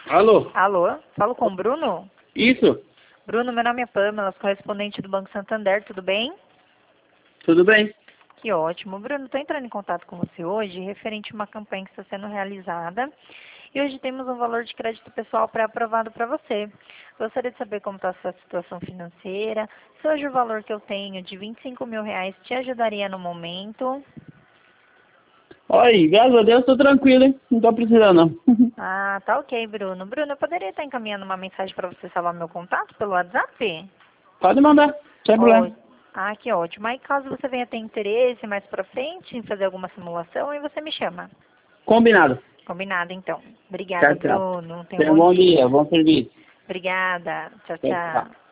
Alô? Alô? Falo com o Bruno? Isso? Bruno, meu nome é Pamela, sou correspondente do Banco Santander, tudo bem? Tudo bem? Que ótimo. Bruno, estou entrando em contato com você hoje referente a uma campanha que está sendo realizada e hoje temos um valor de crédito pessoal pré-aprovado para você. Gostaria de saber como está a sua situação financeira, se hoje o valor que eu tenho de R$ 25.000 te ajudaria no momento. Oi, graças a Deus, tô tranquilo, hein? Não tô precisando, não. Ah, tá ok, Bruno. Bruno, eu poderia estar encaminhando uma mensagem para você salvar meu contato pelo WhatsApp? Pode mandar, sem Ó, problema. ah, que ótimo. Aí caso você venha ter interesse mais pra frente em fazer alguma simulação, aí você me chama. Combinado. Combinado, então. Obrigada, Tchau, tchau. Bruno. Tenha um Tenha um bom bom dia, dia. bom serviço. Obrigada. Tchau, Tchau, tchau. tchau.